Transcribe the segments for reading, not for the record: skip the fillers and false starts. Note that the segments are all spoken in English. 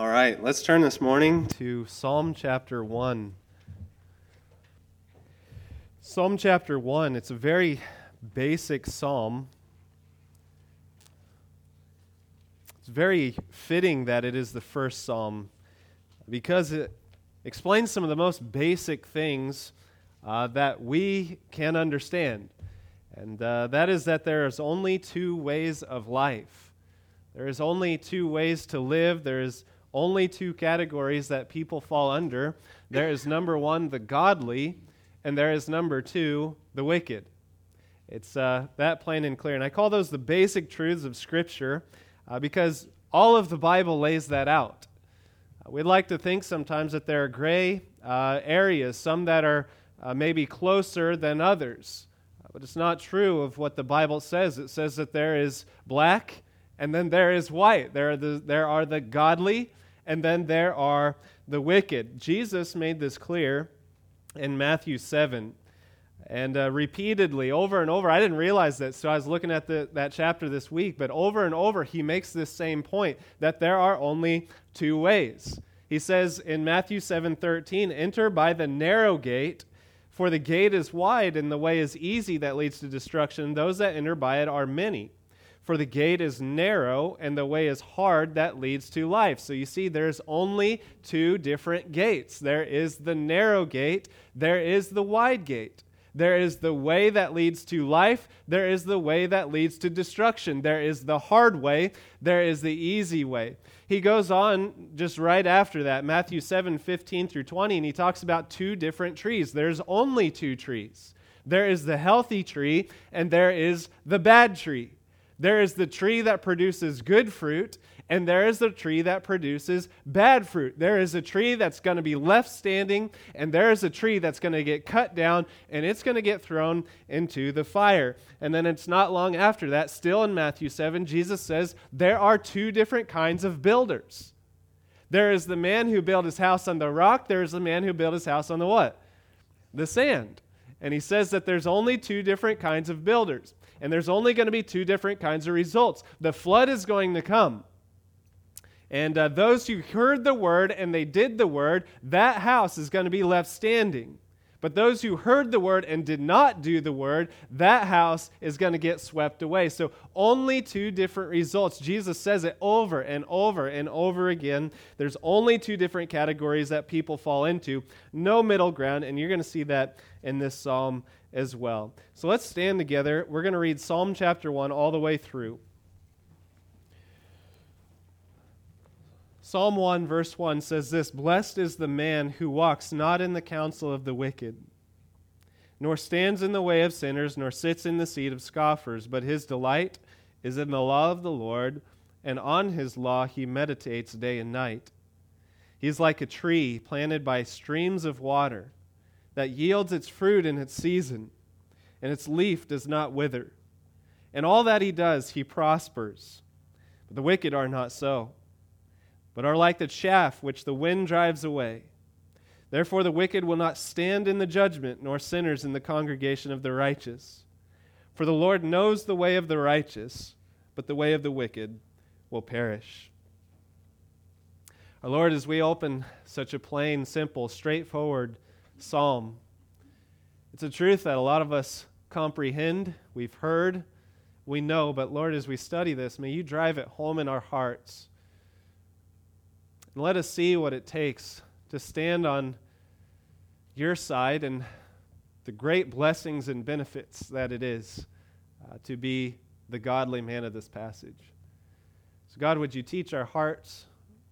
All right, let's turn this morning to Psalm chapter 1. Psalm chapter 1, it's a very basic psalm. It's very fitting that it is the first psalm because it explains some of the most basic things that we can understand. And that is that there is only two ways of life. There is only two ways to live. There is only two categories that people fall under. There is number one, the godly, and there is number two, the wicked. It's that plain and clear. And I call those the basic truths of Scripture because all of the Bible lays that out. We'd like to think sometimes that there are gray areas, some that are maybe closer than others. But it's not true of what the Bible says. It says that there is black and then there is white. There are the godly and then there are the wicked. Jesus made this clear in Matthew 7. And repeatedly, over and over, I didn't realize that, so I was looking at that chapter this week, but over and over he makes this same point, that there are only two ways. He says in Matthew 7:13, "Enter by the narrow gate, for the gate is wide and the way is easy that leads to destruction. Those that enter by it are many. For the gate is narrow and the way is hard that leads to life." So you see, there's only two different gates. There is the narrow gate, there is the wide gate. There is the way that leads to life. There is the way that leads to destruction. There is the hard way. There is the easy way. He goes on just right after that, Matthew 7:15 through 20, and he talks about two different trees. There's only two trees. There is the healthy tree, and there is the bad tree. There is the tree that produces good fruit, and there is the tree that produces bad fruit. There is a tree that's going to be left standing, and there is a tree that's going to get cut down, and it's going to get thrown into the fire. And then it's not long after that, still in Matthew 7, Jesus says there are two different kinds of builders. There is the man who built his house on the rock. There is the man who built his house on the what? The sand. And he says that there's only two different kinds of builders. And there's only going to be two different kinds of results. The flood is going to come. And those who heard the word and they did the word, that house is going to be left standing. But those who heard the word and did not do the word, that house is going to get swept away. So only two different results. Jesus says it over and over and over again. There's only two different categories that people fall into. No middle ground. And you're going to see that in this psalm as well. So let's stand together. We're going to read Psalm chapter 1 all the way through. Psalm 1 verse 1 says this, "Blessed is the man who walks not in the counsel of the wicked, nor stands in the way of sinners, nor sits in the seat of scoffers, but his delight is in the law of the Lord, and on his law he meditates day and night. He is like a tree planted by streams of water, that yields its fruit in its season, and its leaf does not wither. And all that he does, he prospers. But the wicked are not so, but are like the chaff which the wind drives away. Therefore the wicked will not stand in the judgment, nor sinners in the congregation of the righteous. For the Lord knows the way of the righteous, but the way of the wicked will perish." Our Lord, as we open such a plain, simple, straightforward psalm, it's a truth that a lot of us comprehend, we've heard, we know, but Lord, as we study this, may you drive it home in our hearts. And let us see what it takes to stand on your side and the great blessings and benefits that it is to be the godly man of this passage. So God, would you teach our hearts?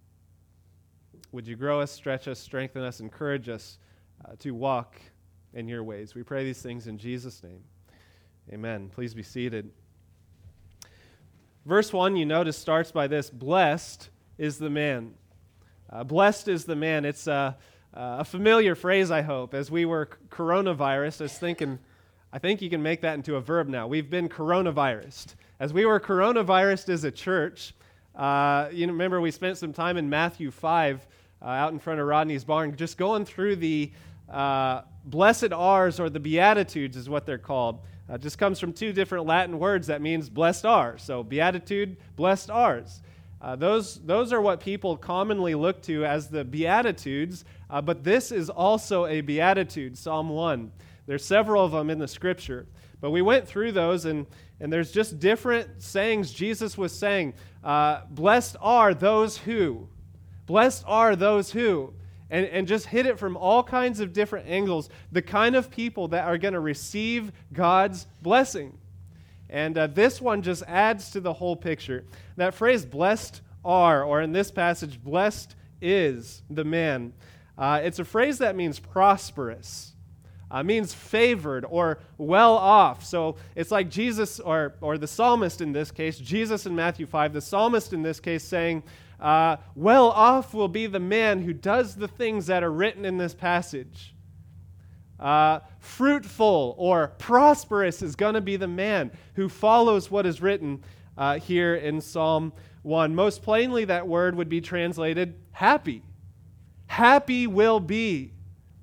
Would you grow us, stretch us, strengthen us, encourage us to walk in your ways? We pray these things in Jesus' name. Amen. Please be seated. Verse 1, you notice, starts by this, "Blessed is the man." Blessed is the man. It's a familiar phrase, I hope. As we were coronavirus, I was thinking, I think you can make that into a verb now. We've been coronavirused. As we were coronavirused as a church, remember we spent some time in Matthew 5 out in front of Rodney's barn, just going through the blessed R's, or the Beatitudes is what they're called. Just comes from two different Latin words that means blessed are. So beatitude, blessed R's. Those are what people commonly look to as the Beatitudes, but this is also a Beatitude, Psalm 1. There's several of them in the Scripture, but we went through those, and there's just different sayings Jesus was saying. Blessed are those who. Blessed are those who. And just hit it from all kinds of different angles, the kind of people that are going to receive God's blessing. And this one just adds to the whole picture. That phrase, blessed are, or in this passage, blessed is the man. It's a phrase that means prosperous, means favored or well off. So it's like Jesus, or the psalmist in this case, Jesus in Matthew 5, the psalmist in this case saying, well off will be the man who does the things that are written in this passage. Fruitful or prosperous is going to be the man who follows what is written here in Psalm 1. Most plainly, that word would be translated happy. Happy will be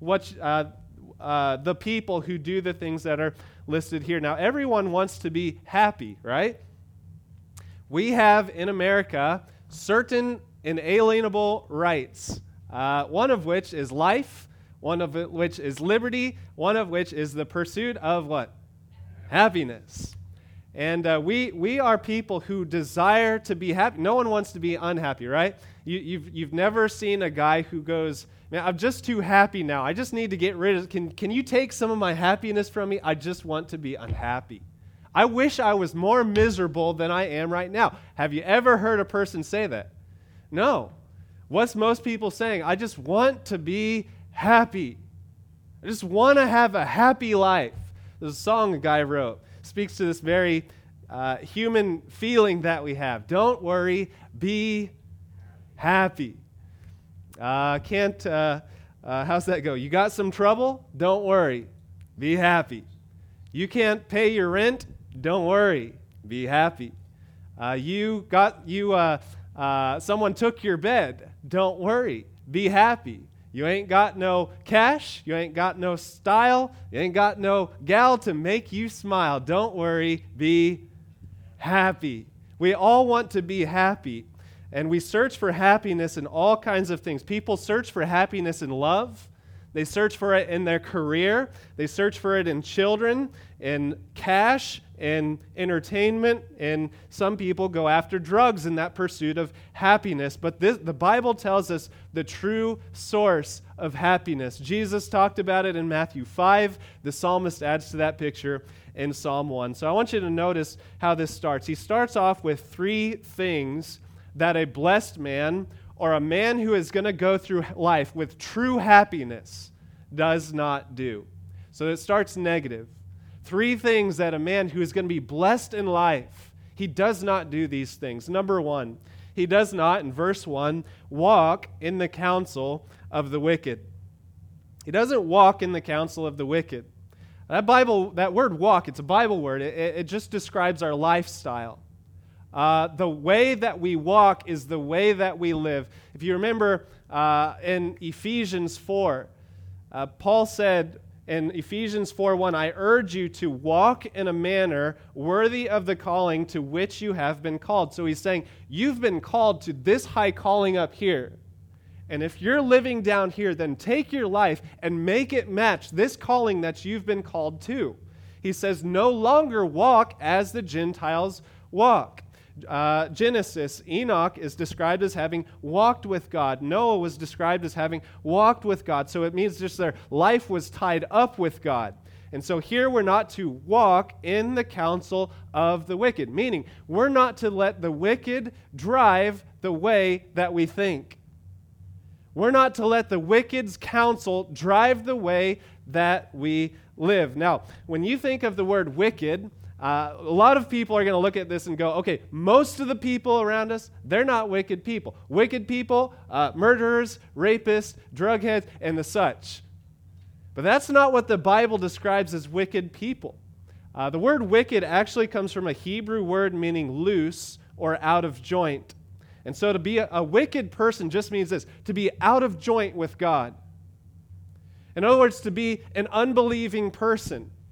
the people who do the things that are listed here. Now, everyone wants to be happy, right? We have in America certain inalienable rights, one of which is life, one of which is liberty, one of which is the pursuit of what? Happiness. And we are people who desire to be happy. No one wants to be unhappy, right? You've never seen a guy who goes, man, I'm just too happy now. I just need to get rid of it. Can you take some of my happiness from me? I just want to be unhappy. I wish I was more miserable than I am right now. Have you ever heard a person say that? No. What's most people saying? I just want to be happy. I just want to have a happy life. There's a song a guy wrote. Speaks to this very human feeling that we have. Don't worry, be happy. How's that go? You got some trouble? Don't worry, be happy. You can't pay your rent? Don't worry, be happy. Someone took your bed? Don't worry, be happy. You ain't got no cash, you ain't got no style, you ain't got no gal to make you smile. Don't worry, be happy. We all want to be happy, and we search for happiness in all kinds of things. People search for happiness in love. They search for it in their career. They search for it in children, in cash, in entertainment, and some people go after drugs in that pursuit of happiness. But the Bible tells us the true source of happiness. Jesus talked about it in Matthew 5. The psalmist adds to that picture in Psalm 1. So I want you to notice how this starts. He starts off with three things that a blessed man, or a man who is going to go through life with true happiness, does not do. So it starts negative. Three things that a man who is going to be blessed in life, he does not do these things. Number one, he does not, in verse 1, walk in the counsel of the wicked. He doesn't walk in the counsel of the wicked. That word walk, it's a Bible word. It just describes our lifestyle. The way that we walk is the way that we live. If you remember in Ephesians 4, Paul said in Ephesians 4:1, I urge you to walk in a manner worthy of the calling to which you have been called. So he's saying, you've been called to this high calling up here. And if you're living down here, then take your life and make it match this calling that you've been called to. He says, no longer walk as the Gentiles walk. Genesis, Enoch is described as having walked with God. Noah was described as having walked with God. So it means just their life was tied up with God. And so here we're not to walk in the counsel of the wicked, meaning we're not to let the wicked drive the way that we think. We're not to let the wicked's counsel drive the way that we live. Now, when you think of the word wicked, a lot of people are going to look at this and go, okay, most of the people around us, they're not wicked people. Wicked people, murderers, rapists, drug heads, and the such. But that's not what the Bible describes as wicked people. The word wicked actually comes from a Hebrew word meaning loose or out of joint. And so to be a wicked person just means this, to be out of joint with God. In other words, to be an unbelieving person.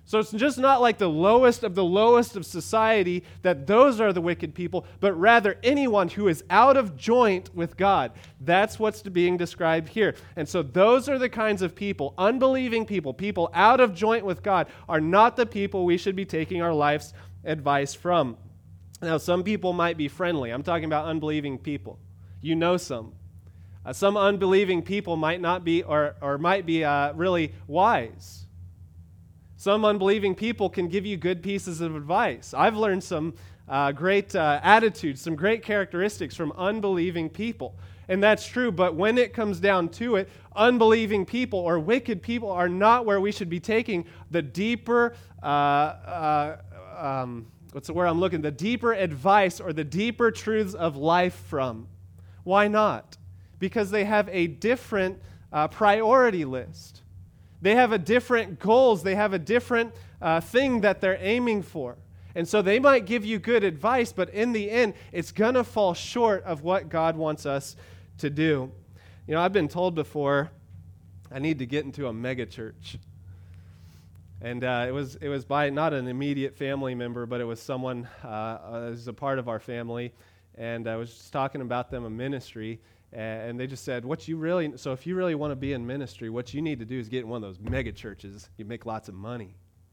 So it's just not like the lowest of society that those are the wicked people, but rather anyone who is out of joint with God. That's what's being described here. And so those are the kinds of people, unbelieving people, people out of joint with God, are not the people we should be taking our life's advice from. Now, some people might be friendly. I'm talking about unbelieving people. You know some. Some unbelieving people might not be or might be really wise. Some unbelieving people can give you good pieces of advice. I've learned some great attitudes, some great characteristics from unbelieving people. And that's true, but when it comes down to it, unbelieving people or wicked people are not where we should be taking the deeper, what's the word I'm looking, the deeper advice or the deeper truths of life from. Why not? Because they have a different priority list. They have a different goals. They have a different thing that they're aiming for. And so they might give you good advice, but in the end, it's going to fall short of what God wants us to do. You know, I've been told before, I need to get into a mega church. And it was by not an immediate family member, but it was someone who's a part of our family. And I was just talking about them, a ministry. And they just said, so if you really want to be in ministry, what you need to do is get in one of those mega churches. You make lots of money.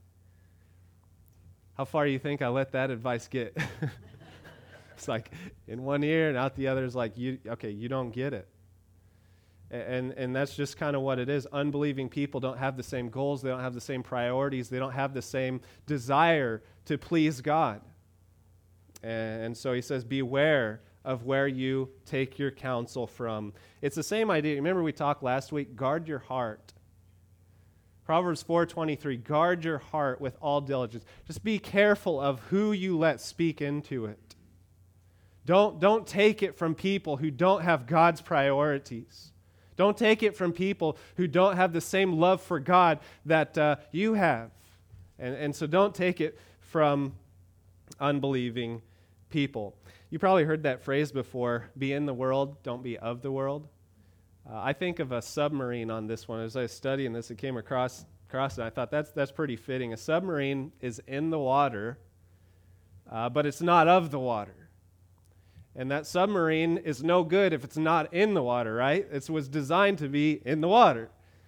How far do you think I let that advice get? It's like in one ear and out the other is like, you don't get it. And that's just kind of what it is. Unbelieving people don't have the same goals. They don't have the same priorities. They don't have the same desire to please God. And so he says, beware of where you take your counsel from. It's the same idea. Remember we talked last week, guard your heart. Proverbs 4:23, guard your heart with all diligence. Just be careful of who you let speak into it. Don't take it from people who don't have God's priorities. Don't take it from people who don't have the same love for God that you have. And so don't take it from unbelieving people. You probably heard that phrase before, be in the world, don't be of the world. I think of a submarine on this one. As I was studying this, it came across and I thought that's pretty fitting. A submarine is in the water, but it's not of the water. And that submarine is no good if it's not in the water, right? It was designed to be in the water.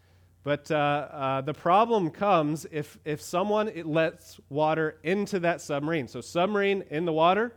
But the problem comes if someone lets water into that submarine. So submarine in the water.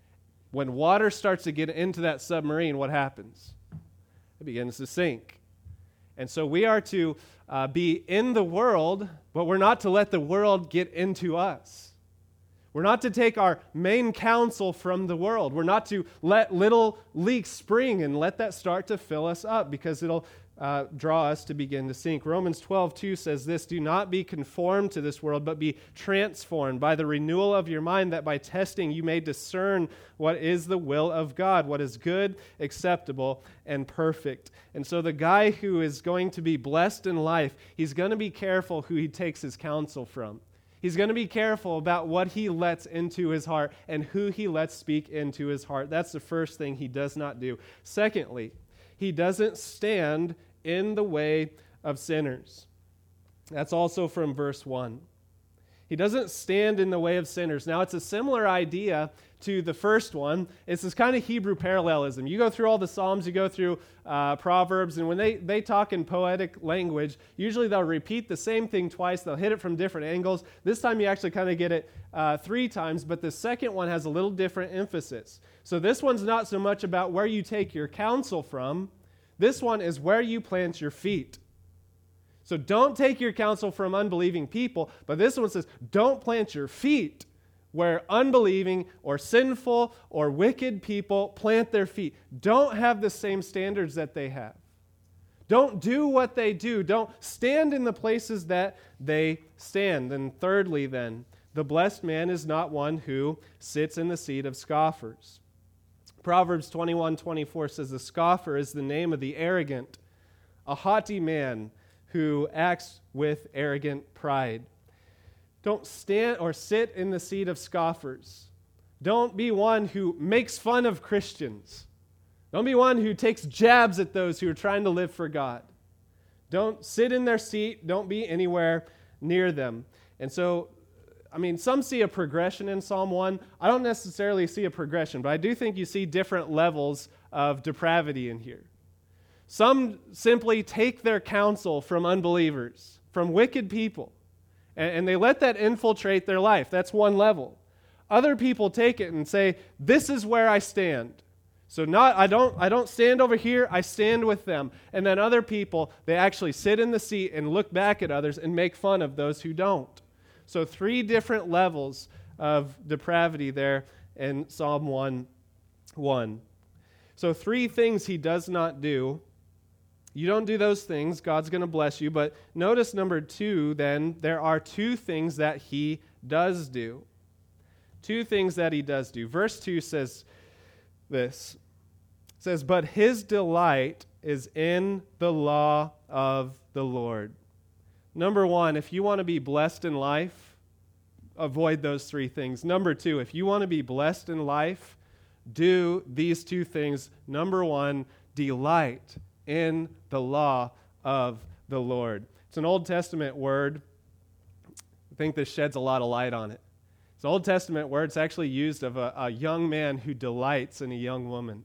When water starts to get into that submarine, what happens? It begins to sink. And so we are to be in the world, but we're not to let the world get into us. We're not to take our main counsel from the world. We're not to let little leaks spring and let that start to fill us up because it'll draw us to begin to sink. Romans 12:2 says this, do not be conformed to this world, but be transformed by the renewal of your mind, that by testing you may discern what is the will of God, what is good, acceptable, and perfect. And so the guy who is going to be blessed in life, he's going to be careful who he takes his counsel from. He's going to be careful about what he lets into his heart and who he lets speak into his heart. That's the first thing he does not do. Secondly, he doesn't stand in the way of sinners. That's also from verse 1. He doesn't stand in the way of sinners. Now, it's a similar idea to the first one. It's this kind of Hebrew parallelism. You go through all the Psalms, you go through Proverbs, and when they talk in poetic language, usually they'll repeat the same thing twice. They'll hit it from different angles. This time you actually kind of get it 3 times, but the second one has a little different emphasis. So this one's not so much about where you take your counsel from. This one is where you plant your feet. So don't take your counsel from unbelieving people, but this one says, don't plant your feet where unbelieving or sinful or wicked people plant their feet. Don't have the same standards that they have. Don't do what they do. Don't stand in the places that they stand. And thirdly, then, the blessed man is not one who sits in the seat of scoffers. Proverbs 21:24 says, the scoffer is the name of the arrogant, a haughty man who acts with arrogant pride. Don't stand or sit in the seat of scoffers. Don't be one who makes fun of Christians. Don't be one who takes jabs at those who are trying to live for God. Don't sit in their seat. Don't be anywhere near them. And so, some see a progression in Psalm 1. I don't necessarily see a progression, but I do think you see different levels of depravity in here. Some simply take their counsel from unbelievers, from wicked people, and they let that infiltrate their life. That's one level. Other people take it and say, this is where I stand. So I don't stand over here, I stand with them. And then other people, they actually sit in the seat and look back at others and make fun of those who don't. So 3 different levels of depravity there in Psalm 1:1. So 3 things he does not do. You don't do those things, God's going to bless you. But notice number 2, then, there are 2 things that he does do. 2 things that he does do. Verse 2 says this. It says, but his delight is in the law of the Lord. Number 1, if you want to be blessed in life, avoid those 3 things. Number 2, if you want to be blessed in life, do these 2 things. Number 1, delight in the law of the Lord. It's an Old Testament word. I think this sheds a lot of light on it. It's an Old Testament word. It's actually used of a young man who delights in a young woman.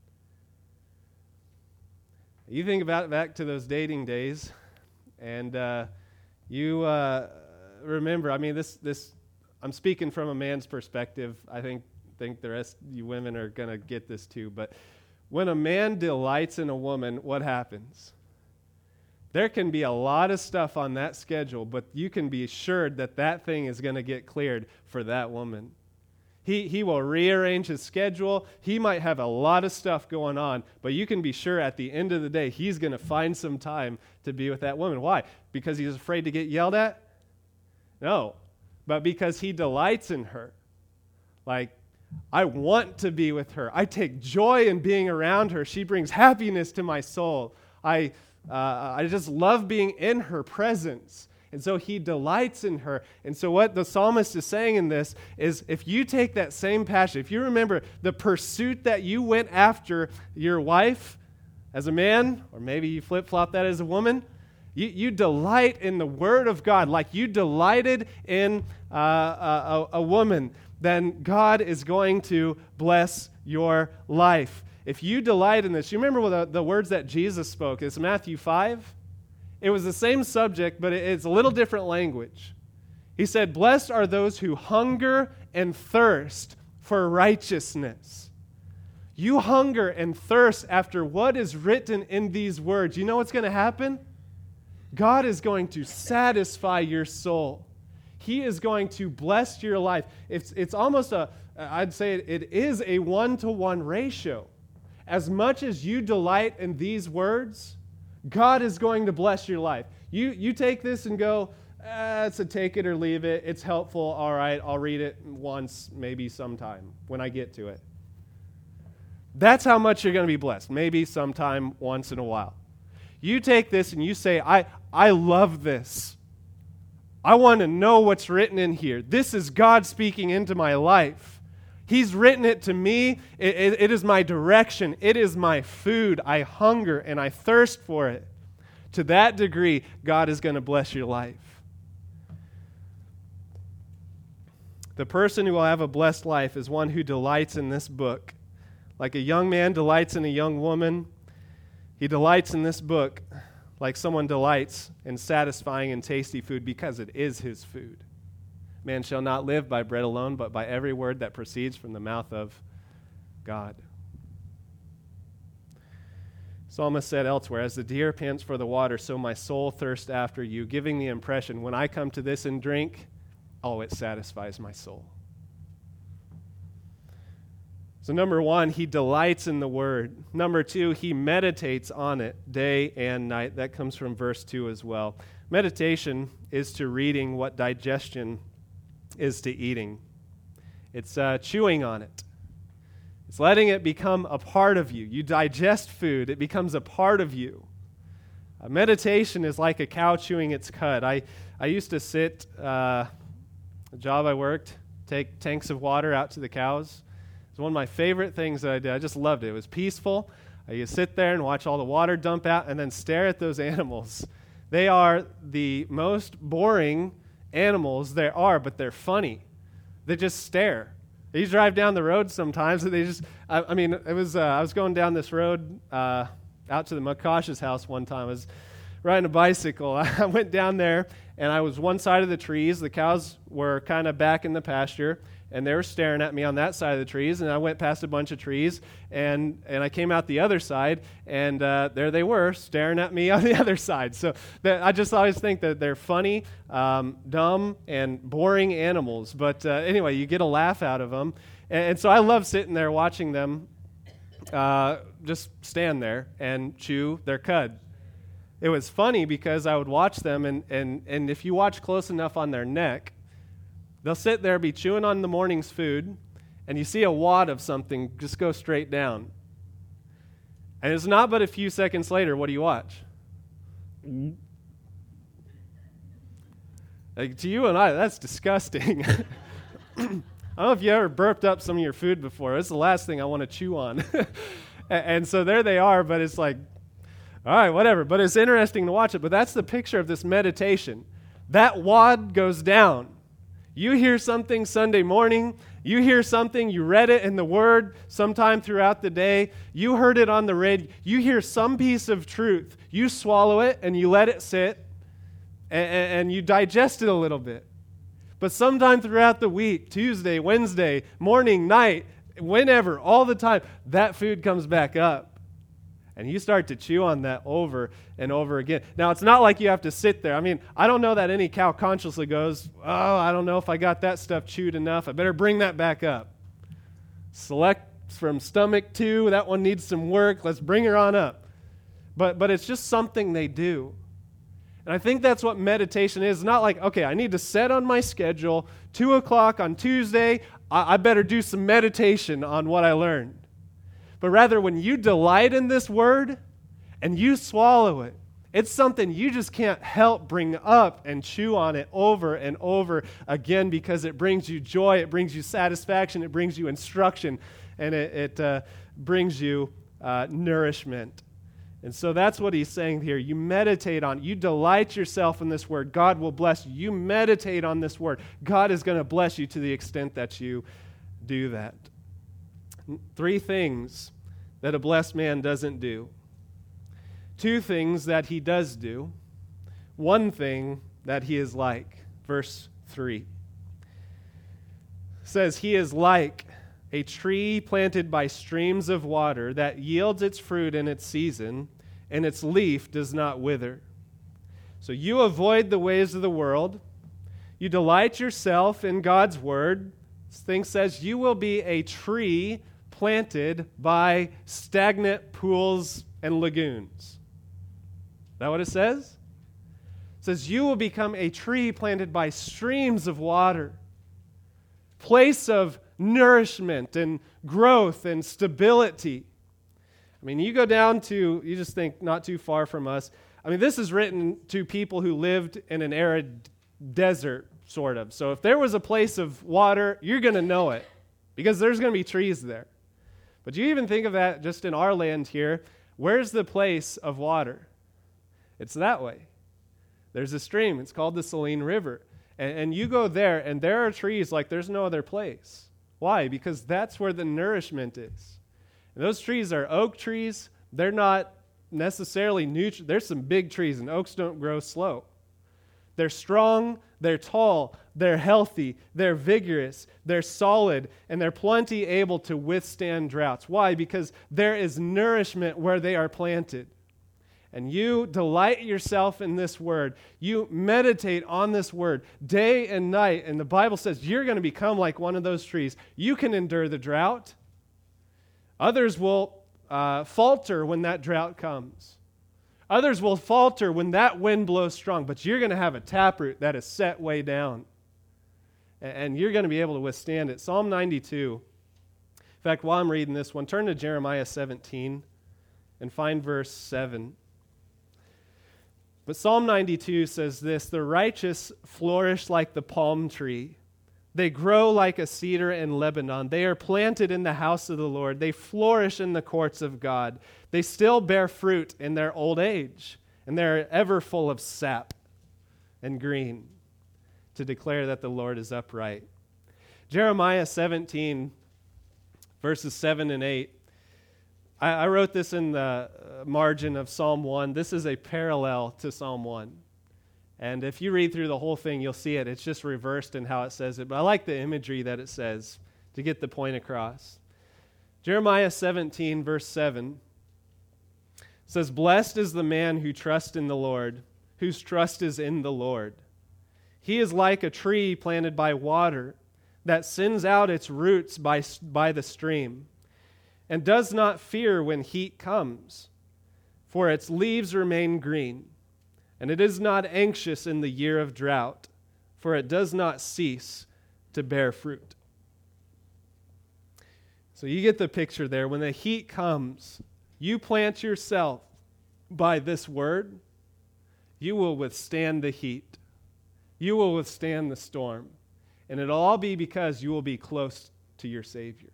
You think about back to those dating days, and you remember, this I'm speaking from a man's perspective. I think the rest of you women are going to get this too. But when a man delights in a woman, what happens? There can be a lot of stuff on that schedule, but you can be assured that that thing is going to get cleared for that woman. He will rearrange his schedule. He might have a lot of stuff going on, but you can be sure at the end of the day, he's going to find some time to be with that woman. Why? Because he's afraid to get yelled at? No, but because he delights in her. Like, I want to be with her. I take joy in being around her. She brings happiness to my soul. I just love being in her presence. And so he delights in her. And so what the psalmist is saying in this is, if you take that same passion, if you remember the pursuit that you went after your wife as a man, or maybe you flip-flop that as a woman, you delight in the Word of God like you delighted in a woman, then God is going to bless your life. If you delight in this, you remember the words that Jesus spoke. It's Matthew 5. It was the same subject, but it's a little different language. He said, blessed are those who hunger and thirst for righteousness. You hunger and thirst after what is written in these words. You know what's going to happen? God is going to satisfy your soul. He is going to bless your life. It's almost I'd say it is a 1-to-1 ratio. As much as you delight in these words, God is going to bless your life. You take this and go, it's a take it or leave it. It's helpful. All right, I'll read it once, maybe sometime when I get to it. That's how much you're going to be blessed. Maybe sometime, once in a while. You take this and you say, I love this. I want to know what's written in here. This is God speaking into my life. He's written it to me. It is my direction. It is my food. I hunger and I thirst for it. To that degree, God is going to bless your life. The person who will have a blessed life is one who delights in this book. Like a young man delights in a young woman, he delights in this book like someone delights in satisfying and tasty food because it is his food. Man shall not live by bread alone, but by every word that proceeds from the mouth of God. Psalmist said elsewhere, as the deer pants for the water, so my soul thirsts after you, giving the impression, when I come to this and drink, oh, it satisfies my soul. So number 1, he delights in the word. Number 2, he meditates on it day and night. That comes from verse 2 as well. Meditation is to reading what digestion is to eating. It's chewing on it. It's letting it become a part of you. You digest food, it becomes a part of you. Meditation is like a cow chewing its cud. I used to sit, the job I worked, take tanks of water out to the cows. It's one of my favorite things that I did. I just loved it. It was peaceful. I could sit there and watch all the water dump out and then stare at those animals. They are the most boring animals there are, but they're funny. They just stare. You drive down the road sometimes, and they just, I mean, it was, I was going down this road out to the McCosh's house one time. I was riding a bicycle. I went down there, and I was one side of the trees. The cows were kind of back in the pasture, and they were staring at me on that side of the trees, and I went past a bunch of trees, and I came out the other side, and there they were, staring at me on the other side. So I just always think that they're funny, dumb, and boring animals. But anyway, you get a laugh out of them. And so I love sitting there watching them just stand there and chew their cud. It was funny because I would watch them, and if you watch close enough on their neck, they'll sit there, be chewing on the morning's food, and you see a wad of something just go straight down. And it's not but a few seconds later, what do you watch? Like, to you and I, that's disgusting. I don't know if you ever burped up some of your food before. It's the last thing I want to chew on. And so there they are, but it's like, all right, whatever. But it's interesting to watch it. But that's the picture of this meditation. That wad goes down. You hear something Sunday morning, you hear something, you read it in the Word sometime throughout the day, you heard it on the radio, you hear some piece of truth, you swallow it and you let it sit, and you digest it a little bit. But sometime throughout the week, Tuesday, Wednesday, morning, night, whenever, all the time, that food comes back up. And you start to chew on that over and over again. Now, it's not like you have to sit there. I mean, I don't know that any cow consciously goes, oh, I don't know if I got that stuff chewed enough. I better bring that back up. Select from stomach 2. That one needs some work. Let's bring her on up. But it's just something they do. And I think that's what meditation is. Not like, okay, I need to set on my schedule, 2 o'clock on Tuesday, I better do some meditation on what I learned. But rather, when you delight in this word and you swallow it, it's something you just can't help bring up and chew on it over and over again because it brings you joy, it brings you satisfaction, it brings you instruction, and it brings you nourishment. And so that's what he's saying here. You meditate on it. You delight yourself in this word. God will bless you. You meditate on this word. God is going to bless you to the extent that you do that. 3 things that a blessed man doesn't do. 2 things that he does do. 1 thing that he is like. Verse 3 says, he is like a tree planted by streams of water that yields its fruit in its season, and its leaf does not wither. So you avoid the ways of the world. You delight yourself in God's word. This thing says you will be a tree planted by stagnant pools and lagoons. Is that what it says? It says you will become a tree planted by streams of water, place of nourishment and growth and stability. I mean, you go down to, you just think not too far from us. I mean, this is written to people who lived in an arid desert, sort of. So if there was a place of water, you're going to know it because there's going to be trees there. But you even think of that just in our land here. Where's the place of water? It's that way. There's a stream. It's called the Saline River. And you go there, and there are trees like there's no other place. Why? Because that's where the nourishment is. And those trees are oak trees. They're not necessarily neutral. There's some big trees, and oaks don't grow slow. They're strong, they're tall, they're healthy, they're vigorous, they're solid, and they're plenty able to withstand droughts. Why? Because there is nourishment where they are planted. And you delight yourself in this word. You meditate on this word day and night, and the Bible says you're going to become like one of those trees. You can endure the drought. Others will falter when that drought comes. Others will falter when that wind blows strong, but you're going to have a taproot that is set way down. And you're going to be able to withstand it. Psalm 92. In fact, while I'm reading this one, turn to Jeremiah 17 and find verse 7. But Psalm 92 says this, the righteous flourish like the palm tree. They grow like a cedar in Lebanon. They are planted in the house of the Lord. They flourish in the courts of God. They still bear fruit in their old age, and they're ever full of sap and green. to declare that the Lord is upright. Jeremiah 17, verses 7 and 8. I wrote this in the margin of Psalm 1. This is a parallel to Psalm 1. And if you read through the whole thing, you'll see it. It's just reversed in how it says it. But I like the imagery that it says to get the point across. Jeremiah 17, verse 7 says, "Blessed is the man who trusts in the Lord, whose trust is in the Lord. He is like a tree planted by water that sends out its roots by the stream, and does not fear when heat comes, for its leaves remain green. And it is not anxious in the year of drought, for it does not cease to bear fruit." So you get the picture there. When the heat comes, you plant yourself by this word, you will withstand the heat. You will withstand the storm. And it'll all be because you will be close to your Savior.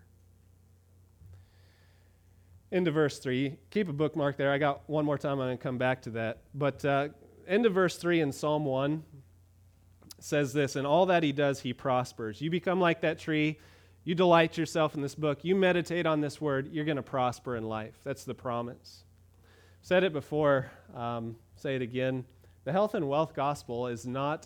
Into verse 3. Keep a bookmark there. I got one more time. I'm going to come back to that. But into verse 3 in Psalm 1 says this, "In all that he does, he prospers." You become like that tree. You delight yourself in this book. You meditate on this word. You're going to prosper in life. That's the promise. Said it before. Say it again. The health and wealth gospel is not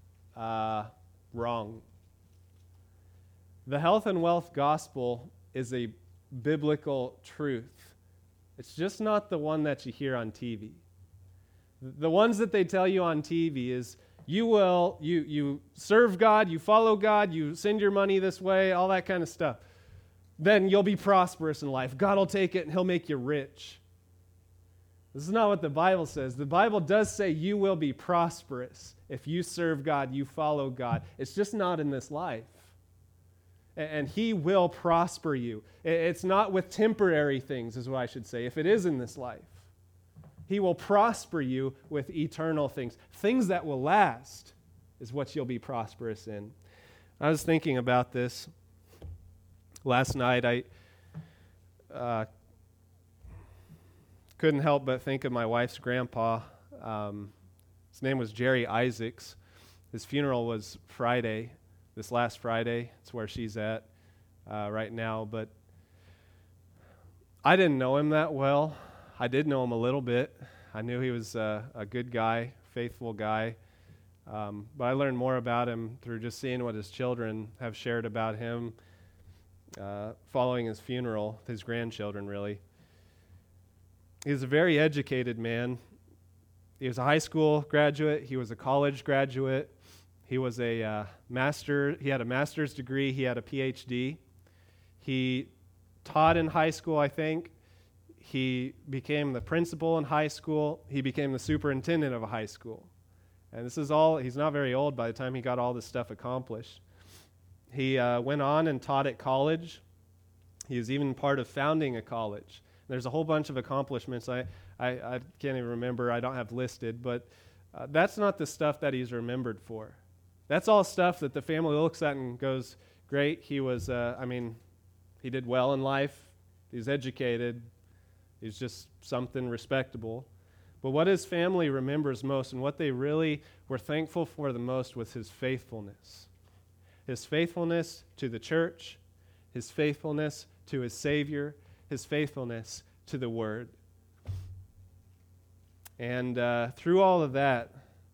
wrong. The health and wealth gospel is a biblical truth. It's just not the one that you hear on TV. The ones that they tell you on TV is you serve God, you follow God, you send your money this way, all that kind of stuff. Then you'll be prosperous in life. God will take it and he'll make you rich. This is not what the Bible says. The Bible does say you will be prosperous if you serve God, you follow God. It's just not in this life. And he will prosper you. It's not with temporary things, is what I should say, if it is in this life. He will prosper you with eternal things. Things that will last is what you'll be prosperous in. I was thinking about this last night. I couldn't help but think of my wife's grandpa. His name was Jerry Isaacs. His funeral was Friday. This last Friday. It's where she's at right now. But I didn't know him that well. I did know him a little bit. I knew he was a good guy, faithful guy. But I learned more about him through just seeing what his children have shared about him following his funeral, his grandchildren, really. He was a very educated man. He was a high school graduate. He was a college graduate. He was a master. He had a master's degree. He had a PhD. He taught in high school, I think. He became the principal in high school. He became the superintendent of a high school. And this is all, he's not very old by the time he got all this stuff accomplished. He went on and taught at college. He was even part of founding a college. There's a whole bunch of accomplishments I can't even remember. I don't have listed, but that's not the stuff that he's remembered for. That's all stuff that the family looks at and goes, great, he was, he did well in life, he's educated, he's just something respectable. But what his family remembers most and what they really were thankful for the most was his faithfulness. His faithfulness to the church, his faithfulness to his Savior, his faithfulness to the Word. And through all of that,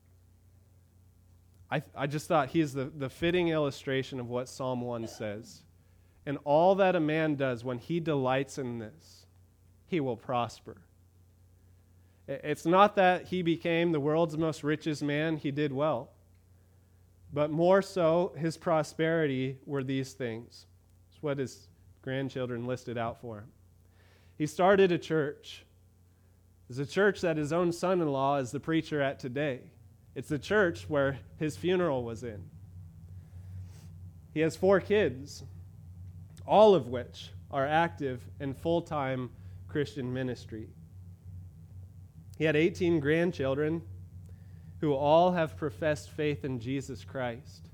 I just thought he is the fitting illustration of what Psalm 1 says. And all that a man does when he delights in this, he will prosper. It's not that he became the world's most richest man. He did well. But more so, his prosperity were these things. It's what his grandchildren listed out for him. He started a church. It's a church that his own son-in-law is the preacher at today. It's the church where his funeral was in. He has 4 kids, all of which are active in full-time Christian ministry. He had 18 grandchildren who all have professed faith in Jesus Christ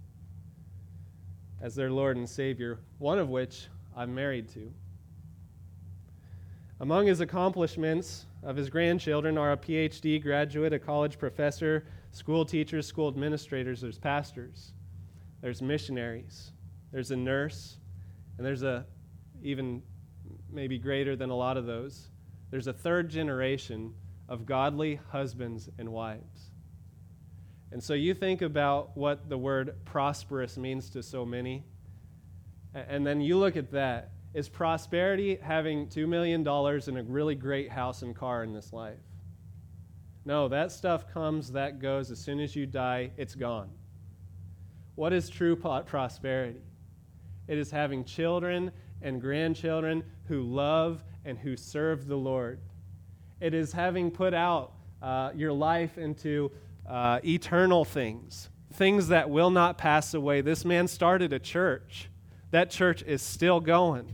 as their Lord and Savior, one of which I'm married to. Among his accomplishments of his grandchildren are a PhD graduate, a college professor, school teachers, school administrators, there's pastors, there's missionaries, there's a nurse, and there's a, even maybe greater than a lot of those, there's a third generation of godly husbands and wives. And so you think about what the word prosperous means to so many, and then you look at that. Is prosperity having $2 million and a really great house and car in this life? No, that stuff comes, that goes. As soon as you die, it's gone. What is true prosperity? It is having children and grandchildren who love and who serve the Lord. It is having put out your life into eternal things, things that will not pass away. This man started a church. That church is still going,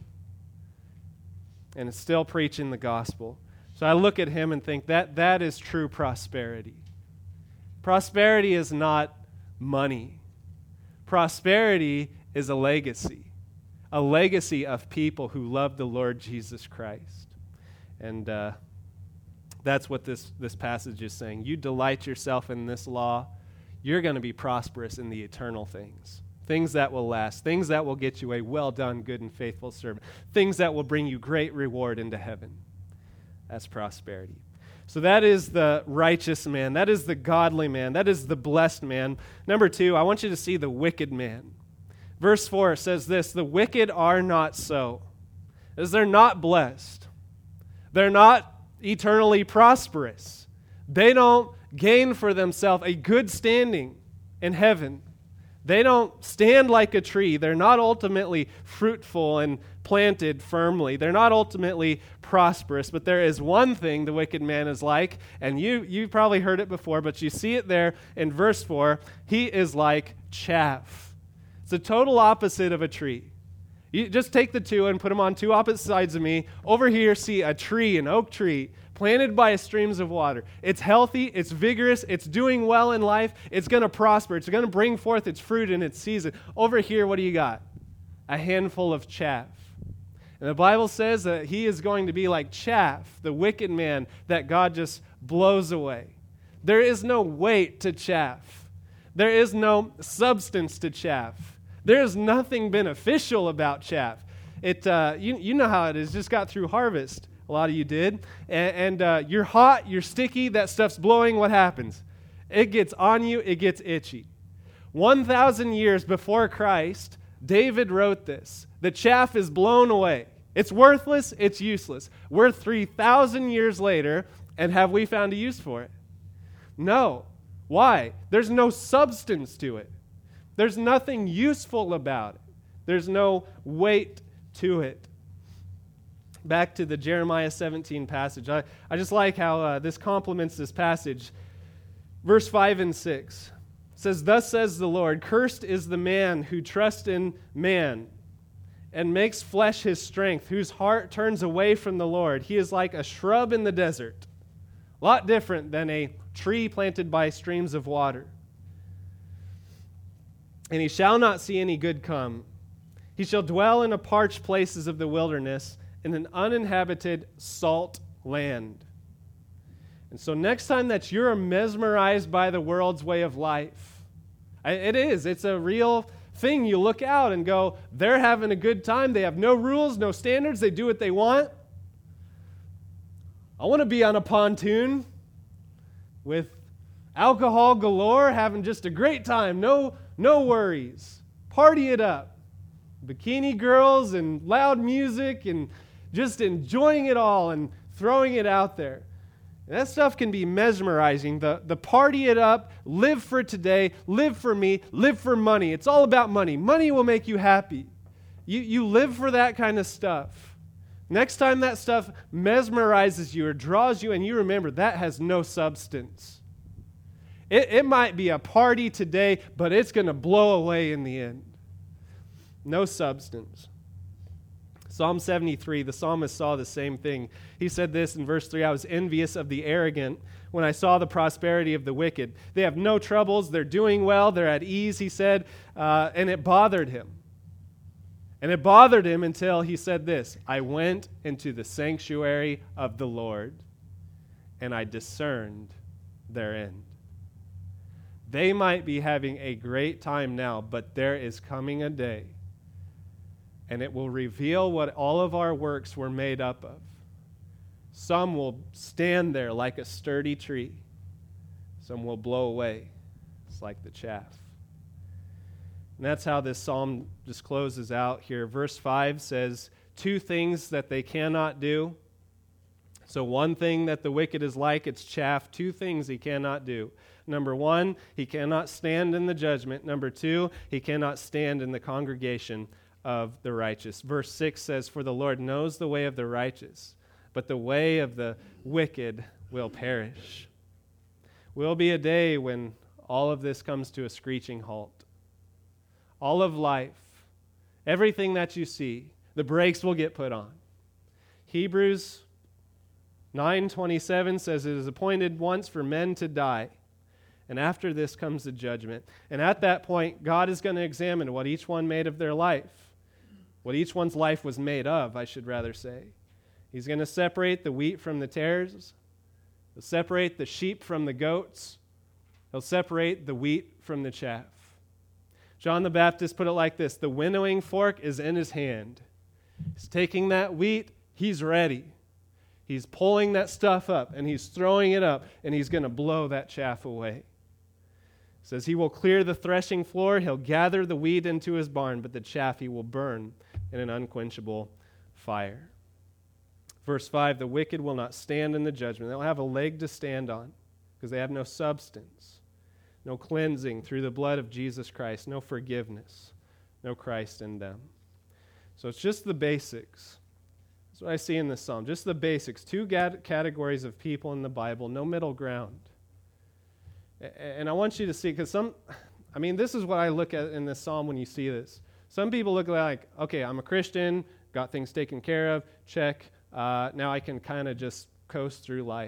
and it's still preaching the gospel. So I look at him and think that is true prosperity. Prosperity is not money. Prosperity is a legacy of people who love the Lord Jesus Christ. And that's what this passage is saying. You delight yourself in this law, you're going to be prosperous in the eternal things. Things that will last, things that will get you a well done, good and faithful servant, things that will bring you great reward into heaven. That's prosperity. So that is the righteous man. That is the godly man. That is the blessed man. Number 2, I want you to see the wicked man. Verse 4 says this, the wicked are not so, as they're not blessed. They're not eternally prosperous. They don't gain for themselves a good standing in heaven. They don't stand like a tree. They're not ultimately fruitful and planted firmly. They're not ultimately prosperous. But there is one thing the wicked man is like, and you've probably heard it before, but you see it there in verse 4. He is like chaff. It's the total opposite of a tree. You just take the two and put them on two opposite sides of me. Over here, see a tree, an oak tree, planted by streams of water. It's healthy, it's vigorous, it's doing well in life, it's going to prosper, it's going to bring forth its fruit in its season. Over here, what do you got? A handful of chaff. And the Bible says that he is going to be like chaff, the wicked man that God just blows away. There is no weight to chaff. There is no substance to chaff. There is nothing beneficial about chaff. You know how it is. Just got through harvest. A lot of you did. And you're hot, you're sticky, that stuff's blowing. What happens? It gets on you, it gets itchy. 1,000 years before Christ, David wrote this. The chaff is blown away. It's worthless, it's useless. We're 3,000 years later, and have we found a use for it? No. Why? There's no substance to it. There's nothing useful about it. There's no weight to it. Back to the Jeremiah 17 passage. I just like how this complements this passage. Verse 5 and 6 says, thus says the Lord, cursed is the man who trusts in man and makes flesh his strength, whose heart turns away from the Lord. He is like a shrub in the desert. A lot different than a tree planted by streams of water. And he shall not see any good come. He shall dwell in the parched places of the wilderness, in an uninhabited salt land. And so next time that you're mesmerized by the world's way of life, it's a real thing. You look out and go, they're having a good time. They have no rules, no standards. They do what they want. I want to be on a pontoon with alcohol galore, having just a great time. No worries. Party it up. Bikini girls and loud music and just enjoying it all and throwing it out there. And that stuff can be mesmerizing. The party it up, live for today, live for me, live for money. It's all about money. Money will make you happy. You live for that kind of stuff. Next time that stuff mesmerizes you or draws you and you remember that has no substance. It might be a party today, but it's going to blow away in the end. No substance. Psalm 73, the psalmist saw the same thing. He said this in verse 3, I was envious of the arrogant when I saw the prosperity of the wicked. They have no troubles, they're doing well, they're at ease, he said, and it bothered him. And it bothered him until he said this, I went into the sanctuary of the Lord, and I discerned their end. They might be having a great time now, but there is coming a day, and it will reveal what all of our works were made up of. Some will stand there like a sturdy tree. Some will blow away. It's like the chaff. And that's how this psalm just closes out here. Verse 5 says, 2 things that they cannot do. So one thing that the wicked is like, it's chaff. 2 things he cannot do. Number 1, he cannot stand in the judgment. Number 2, he cannot stand in the congregation of the righteous. Verse 6 says, for the Lord knows the way of the righteous, but the way of the wicked will perish. Will be a day when all of this comes to a screeching halt. All of life, everything that you see, the brakes will get put on. Hebrews 9:27 says, it is appointed once for men to die, and after this comes the judgment. And at that point, God is going to examine what each one made of their life, what each one's life was made of, I should rather say. He's going to separate the wheat from the tares. He'll separate the sheep from the goats. He'll separate the wheat from the chaff. John the Baptist put it like this, the winnowing fork is in his hand. He's taking that wheat, he's ready. He's pulling that stuff up, and he's throwing it up, and he's going to blow that chaff away. It says he will clear the threshing floor, he'll gather the wheat into his barn, but the chaff he will burn in an unquenchable fire. Verse 5, the wicked will not stand in the judgment. They'll have a leg to stand on because they have no substance, no cleansing through the blood of Jesus Christ, no forgiveness, no Christ in them. So it's just the basics. That's what I see in this psalm, just the basics. 2 categories of people in the Bible, no middle ground. And I want you to see, because this is what I look at in this psalm when you see this. Some people look like, okay, I'm a Christian, got things taken care of, check. Now I can kind of just coast through life.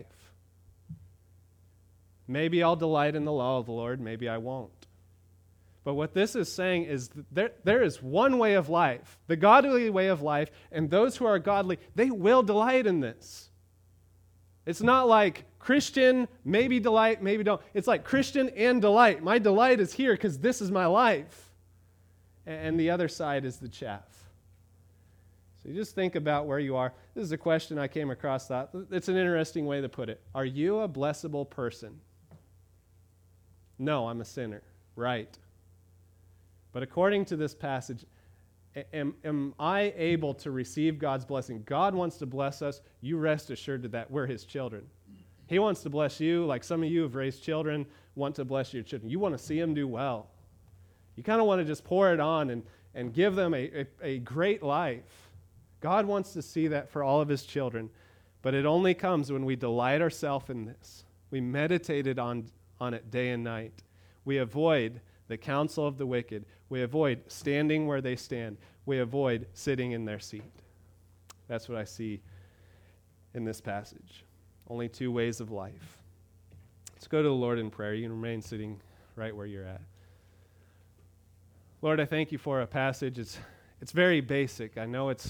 Maybe I'll delight in the law of the Lord, maybe I won't. But what this is saying is there is one way of life, the godly way of life, and those who are godly, they will delight in this. It's not like Christian, maybe delight, maybe don't. It's like Christian and delight. My delight is here because this is my life. And the other side is the chaff. So you just think about where you are. This is a question I came across. It's an interesting way to put it. Are you a blessable person? No, I'm a sinner. Right. But according to this passage, am I able to receive God's blessing? God wants to bless us. You rest assured that we're his children. He wants to bless you, like some of you have raised children, want to bless your children. You want to see them do well. You kind of want to just pour it on and give them a great life. God wants to see that for all of his children, but it only comes when we delight ourselves in this. We meditate on it day and night. We avoid the counsel of the wicked. We avoid standing where they stand. We avoid sitting in their seat. That's what I see in this passage. Only 2 ways of life. Let's go to the Lord in prayer. You can remain sitting right where you're at. Lord, I thank you for a passage. It's very basic. I know it's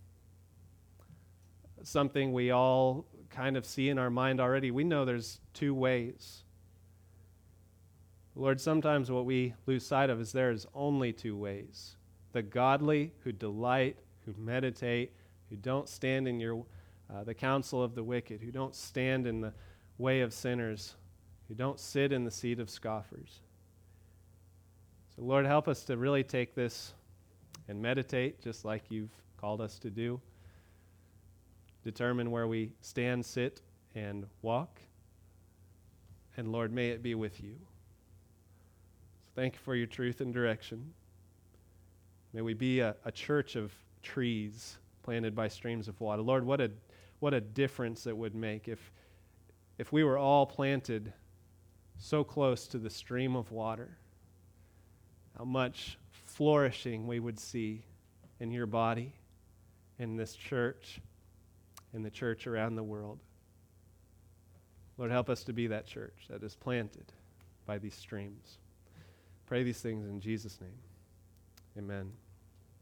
something we all kind of see in our mind already. We know there's 2 ways. Lord, sometimes what we lose sight of is there is only 2 ways. The godly who delight, who meditate, who don't stand in the counsel of the wicked, who don't stand in the way of sinners, who don't sit in the seat of scoffers. So Lord, help us to really take this and meditate just like you've called us to do. Determine where we stand, sit, and walk. And Lord, may it be with you. Thank you for your truth and direction. May we be a church of trees planted by streams of water. Lord, what a difference it would make if we were all planted so close to the stream of water. How much flourishing we would see in your body, in this church, in the church around the world. Lord, help us to be that church that is planted by these streams. Pray these things in Jesus' name. Amen.